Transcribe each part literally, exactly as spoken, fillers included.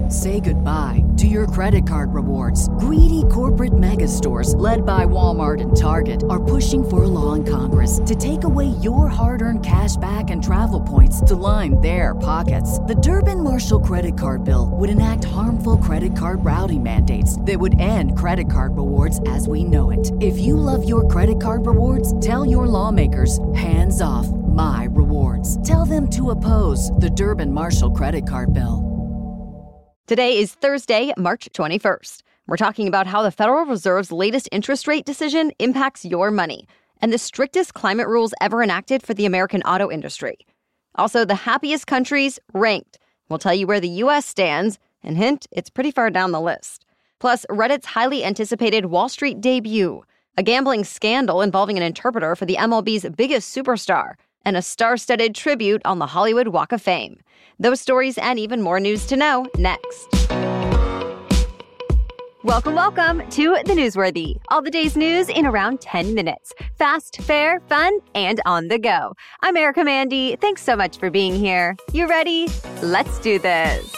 Say goodbye to your credit card rewards. Greedy corporate mega stores, led by Walmart and Target, are pushing for a law in Congress to take away your hard-earned cash back and travel points to line their pockets. The Durbin-Marshall credit card bill would enact harmful credit card routing mandates that would end credit card rewards as we know it. If you love your credit card rewards, tell your lawmakers, hands off my rewards. Tell them to oppose the Durbin-Marshall credit card bill. Today is Thursday, March twenty-first. We're talking about how the Federal Reserve's latest interest rate decision impacts your money and the strictest climate rules ever enacted for the American auto industry. Also, the happiest countries ranked. We'll tell you where the U S stands, and hint, it's pretty far down the list. Plus, Reddit's highly anticipated Wall Street debut, a gambling scandal involving an interpreter for the M L B's biggest superstar, and a star-studded tribute on the Hollywood Walk of Fame. Those stories and even more news to know next. Welcome, welcome to The Newsworthy. All the day's news in around ten minutes. Fast, fair, fun, and on the go. I'm Erica Mandy. Thanks so much for being here. You ready? Let's do this.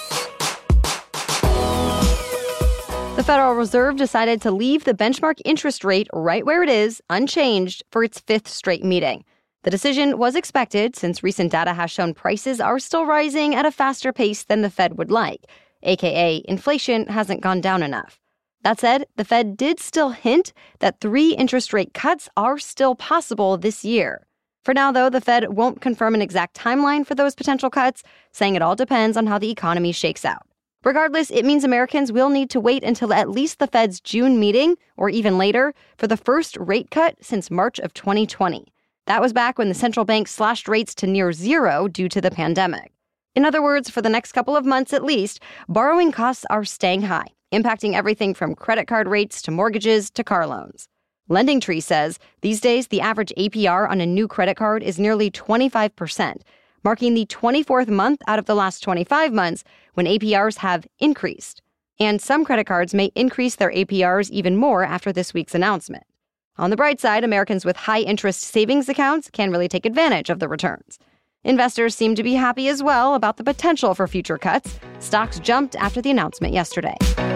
The Federal Reserve decided to leave the benchmark interest rate right where it is, unchanged, for its fifth straight meeting. The decision was expected since recent data has shown prices are still rising at a faster pace than the Fed would like, aka inflation hasn't gone down enough. That said, the Fed did still hint that three interest rate cuts are still possible this year. For now, though, the Fed won't confirm an exact timeline for those potential cuts, saying it all depends on how the economy shakes out. Regardless, it means Americans will need to wait until at least the Fed's June meeting, or even later, for the first rate cut since March of twenty twenty. That was back when the central bank slashed rates to near zero due to the pandemic. In other words, for the next couple of months at least, borrowing costs are staying high, impacting everything from credit card rates to mortgages to car loans. LendingTree says these days the average A P R on a new credit card is nearly twenty-five percent, marking the twenty-fourth month out of the last twenty-five months when A P Rs have increased. And some credit cards may increase their A P Rs even more after this week's announcement. On the bright side, Americans with high-interest savings accounts can really take advantage of the returns. Investors seem to be happy as well about the potential for future cuts. Stocks jumped after the announcement yesterday.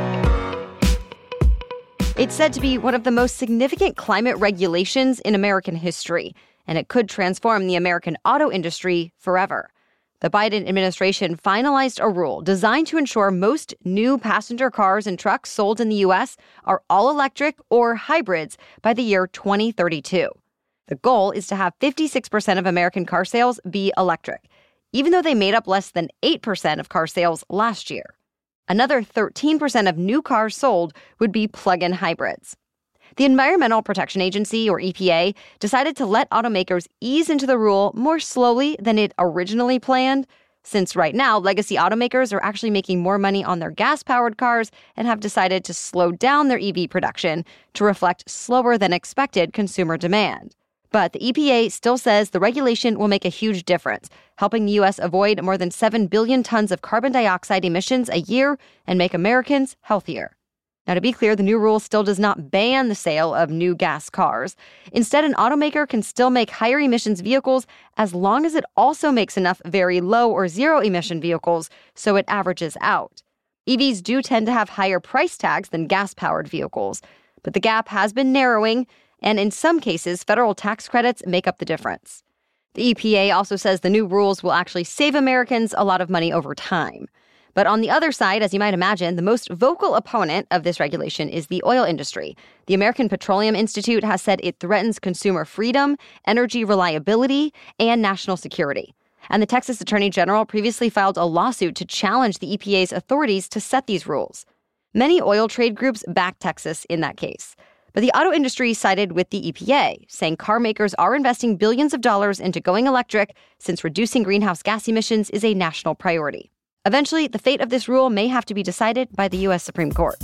It's said to be one of the most significant climate regulations in American history, and it could transform the American auto industry forever. The Biden administration finalized a rule designed to ensure most new passenger cars and trucks sold in the U S are all electric or hybrids by the year twenty thirty-two. The goal is to have fifty-six percent of American car sales be electric, even though they made up less than eight percent of car sales last year. Another thirteen percent of new cars sold would be plug-in hybrids. The Environmental Protection Agency, or E P A, decided to let automakers ease into the rule more slowly than it originally planned, since right now, legacy automakers are actually making more money on their gas-powered cars and have decided to slow down their E V production to reflect slower than expected consumer demand. But the E P A still says the regulation will make a huge difference, helping the U S avoid more than seven billion tons of carbon dioxide emissions a year and make Americans healthier. Now, to be clear, the new rule still does not ban the sale of new gas cars. Instead, an automaker can still make higher emissions vehicles as long as it also makes enough very low or zero emission vehicles so it averages out. E Vs do tend to have higher price tags than gas-powered vehicles, but the gap has been narrowing, and in some cases, federal tax credits make up the difference. The E P A also says the new rules will actually save Americans a lot of money over time. But on the other side, as you might imagine, the most vocal opponent of this regulation is the oil industry. The American Petroleum Institute has said it threatens consumer freedom, energy reliability, and national security. And the Texas Attorney General previously filed a lawsuit to challenge the E P A's authorities to set these rules. Many oil trade groups backed Texas in that case. But the auto industry sided with the E P A, saying car makers are investing billions of dollars into going electric since reducing greenhouse gas emissions is a national priority. Eventually, the fate of this rule may have to be decided by the U S Supreme Court.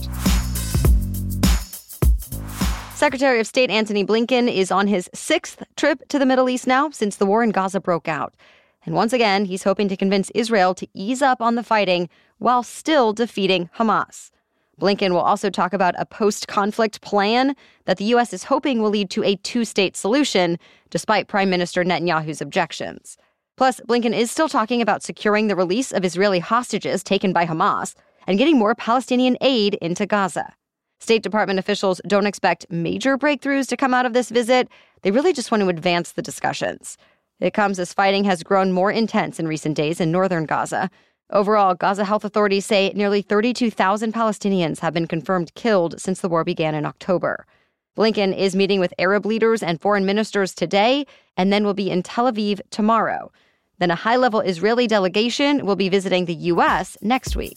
Secretary of State Antony Blinken is on his sixth trip to the Middle East now since the war in Gaza broke out. And once again, he's hoping to convince Israel to ease up on the fighting while still defeating Hamas. Blinken will also talk about a post-conflict plan that the U S is hoping will lead to a two-state solution, despite Prime Minister Netanyahu's objections. Plus, Blinken is still talking about securing the release of Israeli hostages taken by Hamas. and getting more Palestinian aid into Gaza. State Department officials don't expect major breakthroughs to come out of this visit. They really just want to advance the discussions. It comes as fighting has grown more intense in recent days in northern Gaza. Overall, Gaza health authorities say nearly thirty-two thousand Palestinians have been confirmed killed since the war began in October. Blinken is meeting with Arab leaders and foreign ministers today, and then will be in Tel Aviv tomorrow. Then a high-level Israeli delegation will be visiting the U S next week.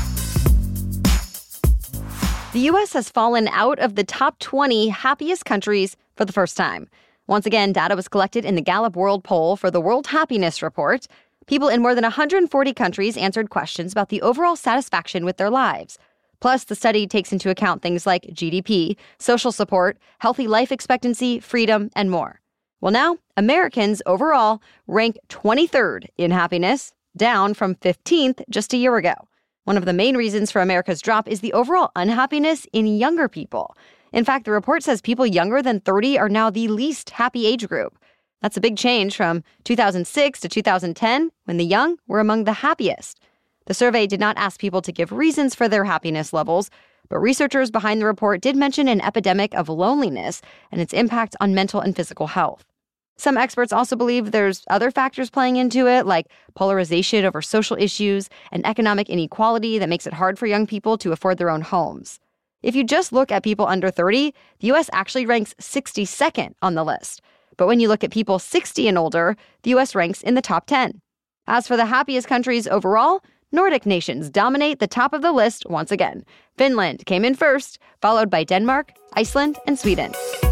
The U S has fallen out of the top twenty happiest countries for the first time. Once again, data was collected in the Gallup World Poll for the World Happiness Report. People in more than one hundred forty countries answered questions about the overall satisfaction with their lives. Plus, the study takes into account things like G D P, social support, healthy life expectancy, freedom, and more. Well, now, Americans overall rank twenty-third in happiness, down from fifteenth just a year ago. One of the main reasons for America's drop is the overall unhappiness in younger people. In fact, the report says people younger than thirty are now the least happy age group. That's a big change from two thousand six to two thousand ten, when the young were among the happiest. The survey did not ask people to give reasons for their happiness levels, but researchers behind the report did mention an epidemic of loneliness and its impact on mental and physical health. Some experts also believe there's other factors playing into it, like polarization over social issues and economic inequality that makes it hard for young people to afford their own homes. If you just look at people under thirty, the U S actually ranks sixty-second on the list. But when you look at people sixty and older, the U S ranks in the top ten. As for the happiest countries overall, Nordic nations dominate the top of the list once again. Finland came in first, followed by Denmark, Iceland, and Sweden.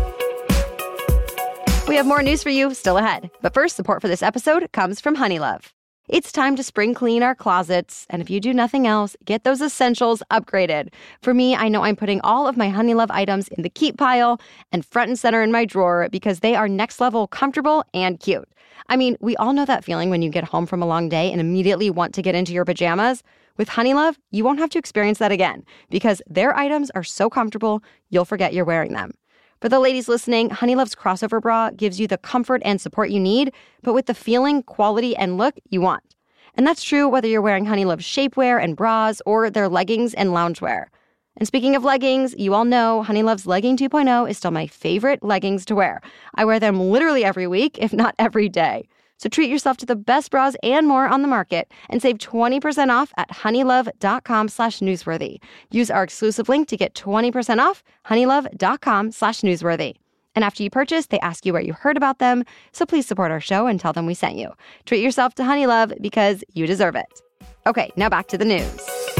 We have more news for you still ahead. But first, support for this episode comes from Honeylove. It's time to spring clean our closets, and if you do nothing else, get those essentials upgraded. For me, I know I'm putting all of my Honeylove items in the keep pile and front and center in my drawer because they are next level comfortable and cute. I mean, we all know that feeling when you get home from a long day and immediately want to get into your pajamas. With Honeylove, you won't have to experience that again because their items are so comfortable, you'll forget you're wearing them. For the ladies listening, Honeylove's crossover bra gives you the comfort and support you need, but with the feeling, quality, and look you want. And that's true whether you're wearing Honeylove's shapewear and bras or their leggings and loungewear. And speaking of leggings, you all know Honeylove's Legging two point oh is still my favorite leggings to wear. I wear them literally every week, if not every day. So treat yourself to the best bras and more on the market and save twenty percent off at honeylove.com slash newsworthy. Use our exclusive link to get twenty percent off, honeylove.com slash newsworthy. And after you purchase, they ask you where you heard about them, so please support our show and tell them we sent you. Treat yourself to Honeylove because you deserve it. Okay, now back to the news.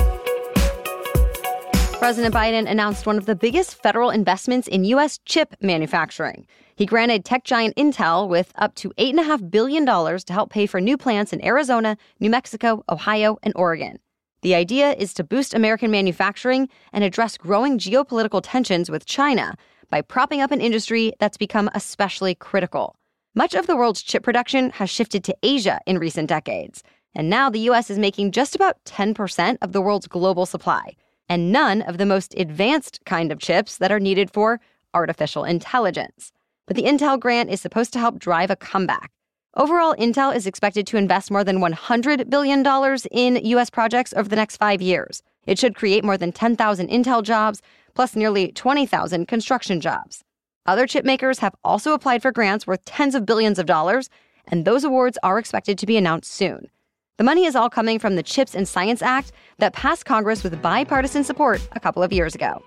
President Biden announced one of the biggest federal investments in U S chip manufacturing. He granted tech giant Intel with up to eight point five billion dollars to help pay for new plants in Arizona, New Mexico, Ohio, and Oregon. The idea is to boost American manufacturing and address growing geopolitical tensions with China by propping up an industry that's become especially critical. Much of the world's chip production has shifted to Asia in recent decades, and now the U S is making just about ten percent of the world's global supply, and none of the most advanced kind of chips that are needed for artificial intelligence. But the Intel grant is supposed to help drive a comeback. Overall, Intel is expected to invest more than one hundred billion dollars in U S projects over the next five years. It should create more than ten thousand Intel jobs, plus nearly twenty thousand construction jobs. Other chip makers have also applied for grants worth tens of billions of dollars, and those awards are expected to be announced soon. The money is all coming from the CHIPS and Science Act that passed Congress with bipartisan support a couple of years ago.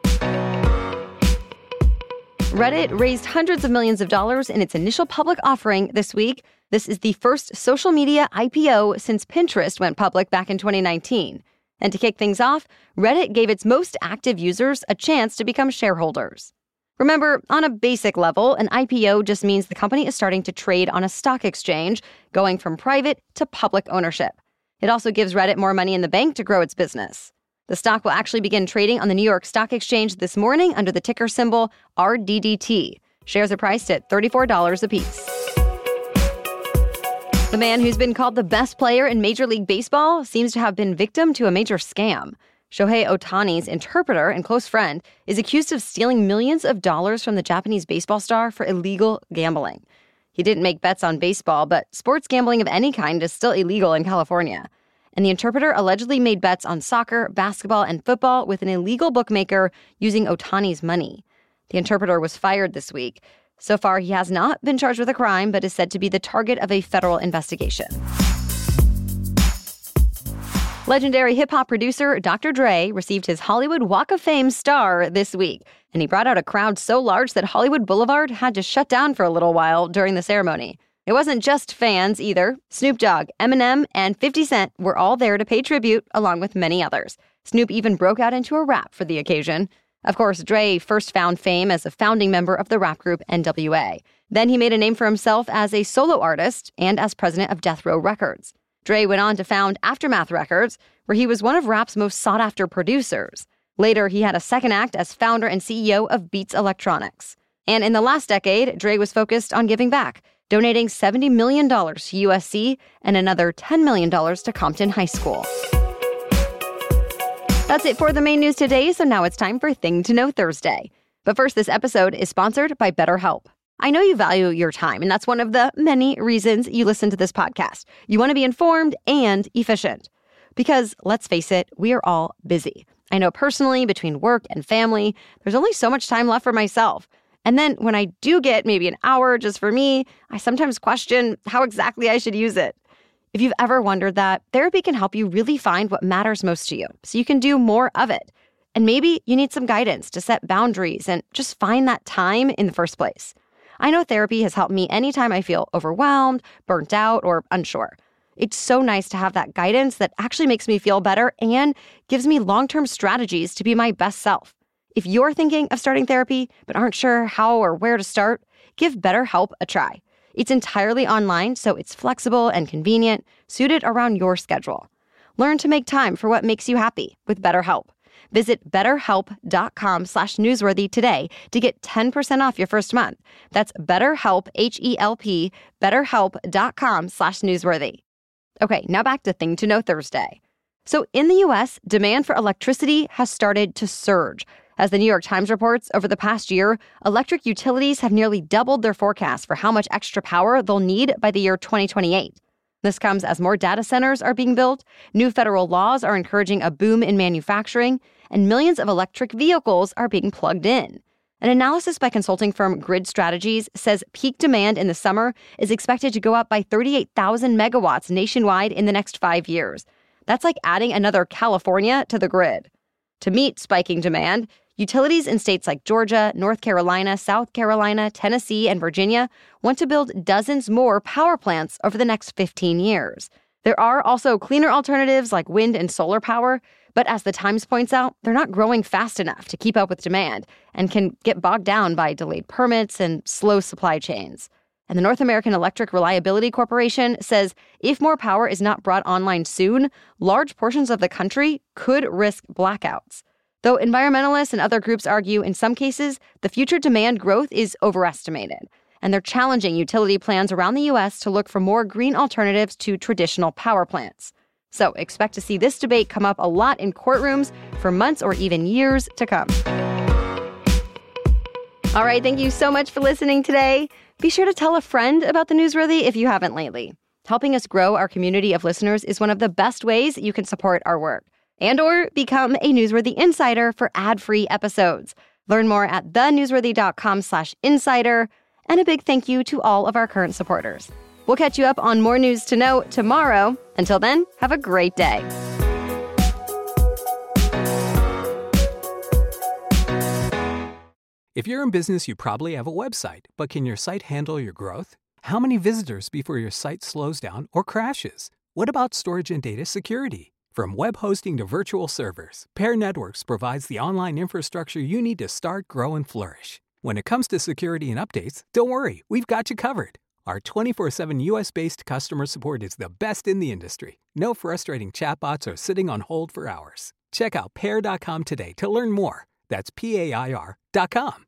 Reddit raised hundreds of millions of dollars in its initial public offering this week. This is the first social media I P O since Pinterest went public back in twenty nineteen. And to kick things off, Reddit gave its most active users a chance to become shareholders. Remember, on a basic level, an I P O just means the company is starting to trade on a stock exchange, going from private to public ownership. It also gives Reddit more money in the bank to grow its business. The stock will actually begin trading on the New York Stock Exchange this morning under the ticker symbol R D D T. Shares are priced at thirty-four dollars apiece. The man who's been called the best player in Major League Baseball seems to have been victim to a major scam. Shohei Ohtani's interpreter and close friend is accused of stealing millions of dollars from the Japanese baseball star for illegal gambling. He didn't make bets on baseball, but sports gambling of any kind is still illegal in California. And the interpreter allegedly made bets on soccer, basketball, and football with an illegal bookmaker using Ohtani's money. The interpreter was fired this week. So far, he has not been charged with a crime, but is said to be the target of a federal investigation. Legendary hip-hop producer Doctor Dre received his Hollywood Walk of Fame star this week, and he brought out a crowd so large that Hollywood Boulevard had to shut down for a little while during the ceremony. It wasn't just fans either. Snoop Dogg, Eminem, and fifty Cent were all there to pay tribute, along with many others. Snoop even broke out into a rap for the occasion. Of course, Dre first found fame as a founding member of the rap group N W A. Then he made a name for himself as a solo artist and as president of Death Row Records. Dre went on to found Aftermath Records, where he was one of rap's most sought-after producers. Later, he had a second act as founder and C E O of Beats Electronics. And in the last decade, Dre was focused on giving back, donating seventy million dollars to U S C and another ten million dollars to Compton High School. That's it for the main news today, so now it's time for Thing to Know Thursday. But first, this episode is sponsored by BetterHelp. I know you value your time, and that's one of the many reasons you listen to this podcast. You want to be informed and efficient. Because, let's face it, we are all busy. I know personally, between work and family, there's only so much time left for myself. And then when I do get maybe an hour just for me, I sometimes question how exactly I should use it. If you've ever wondered that, therapy can help you really find what matters most to you, so you can do more of it. And maybe you need some guidance to set boundaries and just find that time in the first place. I know therapy has helped me anytime I feel overwhelmed, burnt out, or unsure. It's so nice to have that guidance that actually makes me feel better and gives me long-term strategies to be my best self. If you're thinking of starting therapy but aren't sure how or where to start, give BetterHelp a try. It's entirely online, so it's flexible and convenient, suited around your schedule. Learn to make time for what makes you happy with BetterHelp. Visit betterhelp.com slash newsworthy today to get ten percent off your first month. That's BetterHelp, H E L P, betterhelp.com slash newsworthy. Okay, now back to Thing to Know Thursday. So in the U S, demand for electricity has started to surge. As the New York Times reports, over the past year, electric utilities have nearly doubled their forecast for how much extra power they'll need by the year twenty twenty-eight. This comes as more data centers are being built, new federal laws are encouraging a boom in manufacturing, and millions of electric vehicles are being plugged in. An analysis by consulting firm Grid Strategies says peak demand in the summer is expected to go up by thirty-eight thousand megawatts nationwide in the next five years. That's like adding another California to the grid. To meet spiking demand, utilities in states like Georgia, North Carolina, South Carolina, Tennessee, and Virginia want to build dozens more power plants over the next fifteen years. There are also cleaner alternatives like wind and solar power, but as the Times points out, they're not growing fast enough to keep up with demand and can get bogged down by delayed permits and slow supply chains. And the North American Electric Reliability Corporation says if more power is not brought online soon, large portions of the country could risk blackouts. Though environmentalists and other groups argue in some cases, the future demand growth is overestimated. And they're challenging utility plans around the U S to look for more green alternatives to traditional power plants. So expect to see this debate come up a lot in courtrooms for months or even years to come. All right, thank you so much for listening today. Be sure to tell a friend about the Newsworthy if you haven't lately. Helping us grow our community of listeners is one of the best ways you can support our work. And or become a Newsworthy Insider for ad-free episodes. Learn more at thenewsworthy.com slash insider. And a big thank you to all of our current supporters. We'll catch you up on more news to know tomorrow. Until then, have a great day. If you're in business, you probably have a website, but can your site handle your growth? How many visitors before your site slows down or crashes? What about storage and data security? From web hosting to virtual servers, Pair Networks provides the online infrastructure you need to start, grow, and flourish. When it comes to security and updates, don't worry, we've got you covered. Our twenty-four seven U S-based customer support is the best in the industry. No frustrating chatbots or sitting on hold for hours. Check out pair dot com today to learn more. That's P A I R dot com.